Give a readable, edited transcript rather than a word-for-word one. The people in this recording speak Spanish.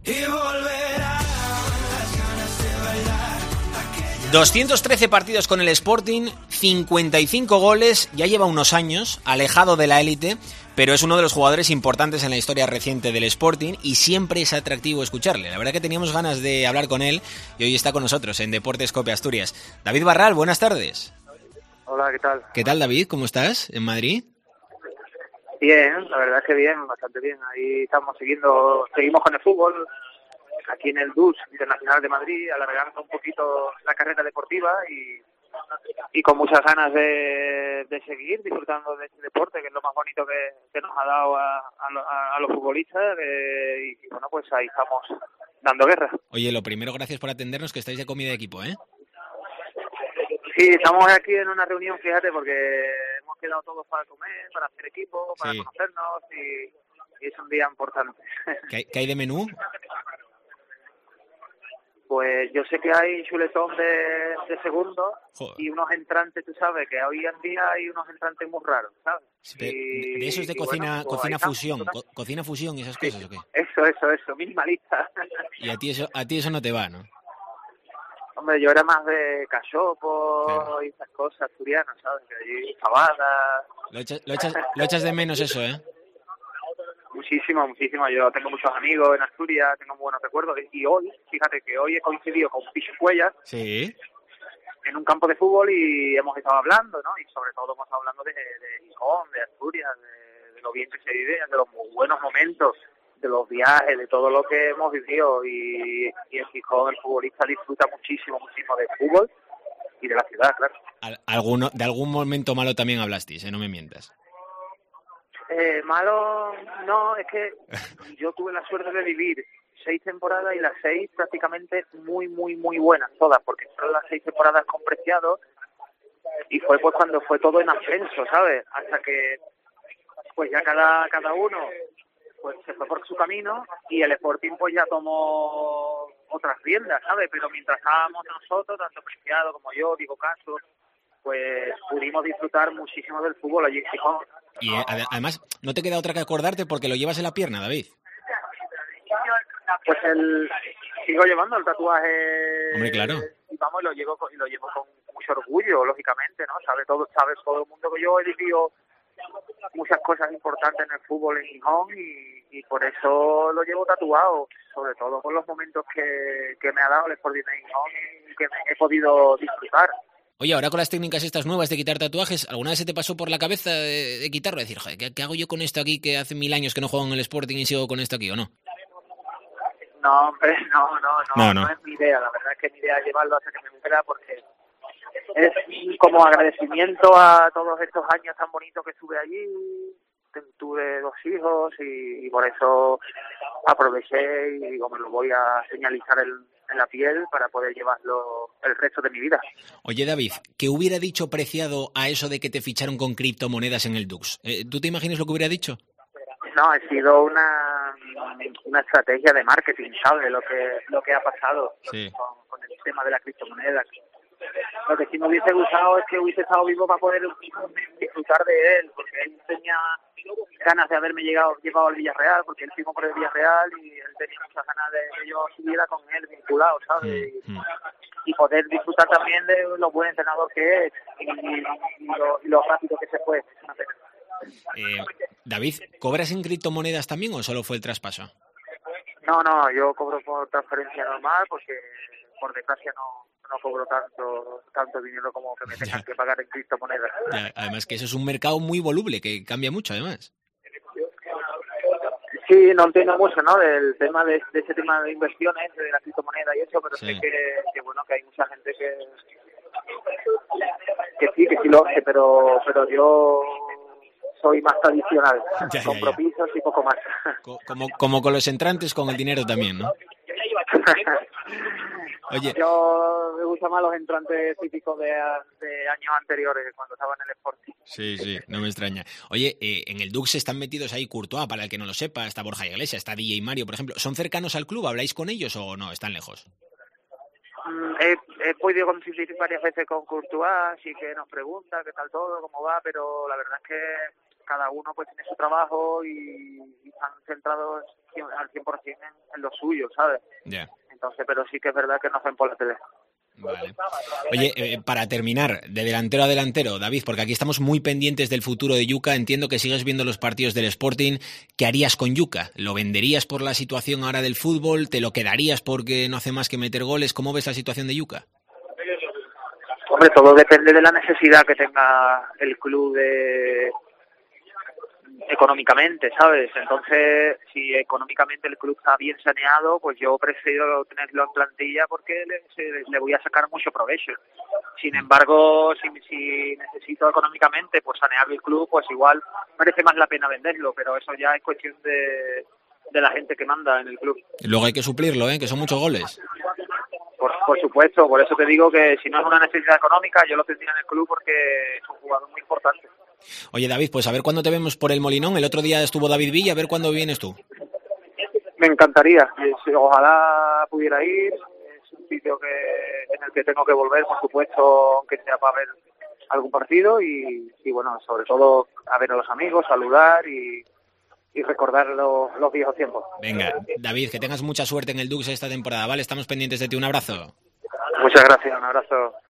y volverán las ganas de bailar. 213 partidos con el Sporting, 55 goles, ya lleva unos años alejado de la élite, pero es uno de los jugadores importantes en la historia reciente del Sporting y siempre es atractivo escucharle. La verdad que teníamos ganas de hablar con él y hoy está con nosotros en Deportes Cope Asturias. David Barral, buenas tardes. Hola, ¿qué tal? ¿Qué tal, David? ¿Cómo estás en Madrid? Bien, la verdad es que bien, bastante bien. Ahí seguimos con el fútbol, aquí en el DUS Internacional de Madrid, alargando un poquito la carrera deportiva y con muchas ganas de seguir disfrutando de este deporte, que es lo más bonito que nos ha dado a los futbolistas, y bueno, pues ahí estamos dando guerra. Oye, lo primero, gracias por atendernos, que estáis de comida de equipo, ¿eh? Sí, estamos aquí en una reunión, fíjate, porque hemos quedado todos para comer, para hacer equipo, para conocernos y es un día importante. ¿Qué hay de menú? Pues yo sé que hay chuletón de segundo. Joder. Y unos entrantes, tú sabes, que hoy en día hay unos entrantes muy raros, ¿sabes? De esos de cocina fusión, cocina fusión y esas cosas, ¿o qué? Eso, minimalista. Y a ti eso no te va, ¿no? Hombre, yo era más de cachopo, claro, y esas cosas asturianas, ¿sabes? Que allí fabada. Lo echas de menos eso, ¿eh? Muchísimo. Yo tengo muchos amigos en Asturias, tengo muy buenos recuerdos. Y hoy, fíjate que hoy he coincidido con Picho Cuellar. Sí. En un campo de fútbol y hemos estado hablando, ¿no? Y sobre todo hemos estado hablando de Gijón, de Asturias, de lo bien que se vive, de los muy buenos momentos, de los viajes, de todo lo que hemos vivido. Y en Gijón el futbolista disfruta muchísimo del fútbol y de la ciudad, claro. De algún momento malo también hablasteis, no me mientas. Malo, no, es que yo tuve la suerte de vivir 6 temporadas y las 6 prácticamente muy buenas todas, porque fueron las 6 temporadas con Preciado y fue pues cuando fue todo en ascenso, ¿sabes? Hasta que pues ya cada uno pues se fue por su camino y el Sporting pues ya tomó otras riendas, ¿sabes? Pero mientras estábamos nosotros, tanto Preciado como yo, Diego Castro, pues pudimos disfrutar muchísimo del fútbol allí en Gijón. Y además, no te queda otra que acordarte porque lo llevas en la pierna, David. Pues sigo llevando el tatuaje. Hombre, claro. Y vamos, lo llevo con mucho orgullo, lógicamente, ¿no? Sabe todo el mundo que yo he vivido muchas cosas importantes en el fútbol en Gijón y por eso lo llevo tatuado, sobre todo por los momentos que me ha dado el Sporting de Gijón y que he podido disfrutar. Oye, ahora con las técnicas estas nuevas de quitar tatuajes, ¿alguna vez se te pasó por la cabeza de quitarlo? Decir, joder, ¿qué hago yo con esto aquí que hace 1000 años que no juego en el Sporting y sigo con esto aquí, o no? No, hombre, no es mi idea. La verdad es que mi idea es llevarlo hasta que me muera porque es como agradecimiento a todos estos años tan bonitos que estuve allí. Tuve 2 hijos y por eso aproveché y digo, me lo voy a señalizar en la piel para poder llevarlo el resto de mi vida. Oye, David, ¿qué hubiera dicho Preciado a eso de que te ficharon con criptomonedas en el Dux? ¿Tú te imaginas lo que hubiera dicho? No, ha sido una estrategia de marketing, ¿sabes? Lo que ha pasado con el tema de la criptomoneda. Lo que sí me hubiese gustado es que hubiese estado vivo para poder disfrutar de él, porque él tenía ganas de haberme llevado al Villarreal, porque él firmó por el Villarreal y él tenía muchas ganas de que yo estuviera con él vinculado, ¿sabes? Y poder disfrutar también de lo buen entrenador que es y lo rápido que se fue. David, ¿cobras en criptomonedas también o solo fue el traspaso? No, yo cobro por transferencia normal porque por desgracia no cobro tanto dinero como que me tengan que pagar en criptomonedas. Ya, además que eso es un mercado muy voluble, que cambia mucho además. Sí, no entiendo mucho, ¿no? Del tema de ese tema de inversiones, de la criptomoneda y eso, pero sé que bueno, que hay mucha gente que sí lo hace, pero yo soy más tradicional, compromisos y poco más. Como con los entrantes, con el dinero también, ¿no? Oye, yo me gustan más los entrantes típicos de años anteriores, cuando estaba en el Sporting. Sí, no me extraña. Oye, en el Dux están metidos ahí Courtois, para el que no lo sepa, está Borja Iglesias, está DJ Mario, por ejemplo. ¿Son cercanos al club? ¿Habláis con ellos o no? ¿Están lejos? He podido coincidir varias veces con Courtois, así que nos pregunta qué tal todo, cómo va, pero la verdad es que cada uno pues tiene su trabajo y están centrados al 100% en lo suyo, ¿sabes? Ya. Entonces, pero sí que es verdad que nos ven por la tele. Vale. Oye, para terminar, de delantero a delantero, David, porque aquí estamos muy pendientes del futuro de Yuka, entiendo que sigues viendo los partidos del Sporting, ¿qué harías con Yuka? ¿Lo venderías por la situación ahora del fútbol? ¿Te lo quedarías porque no hace más que meter goles? ¿Cómo ves la situación de Yuka? Hombre, todo depende de la necesidad que tenga el club económicamente, ¿sabes? Entonces, si económicamente el club está bien saneado, pues yo prefiero tenerlo en plantilla porque le voy a sacar mucho provecho. Sin embargo, si necesito económicamente pues sanear el club, pues igual merece más la pena venderlo, pero eso ya es cuestión de la gente que manda en el club. Luego hay que suplirlo, que son muchos goles. Por supuesto, por eso te digo que si no es una necesidad económica, yo lo tendría en el club porque es un jugador muy importante. Oye, David, pues a ver cuándo te vemos por el Molinón. El otro día estuvo David Villa, a ver cuándo vienes tú. Me encantaría, ojalá pudiera ir. Es un sitio en el que tengo que volver, por supuesto, aunque sea para ver algún partido y bueno, sobre todo a ver a los amigos, saludar y recordar los viejos tiempos. Venga, David, que tengas mucha suerte en el Dux esta temporada, ¿vale? Estamos pendientes de ti. Un abrazo. Muchas gracias, un abrazo.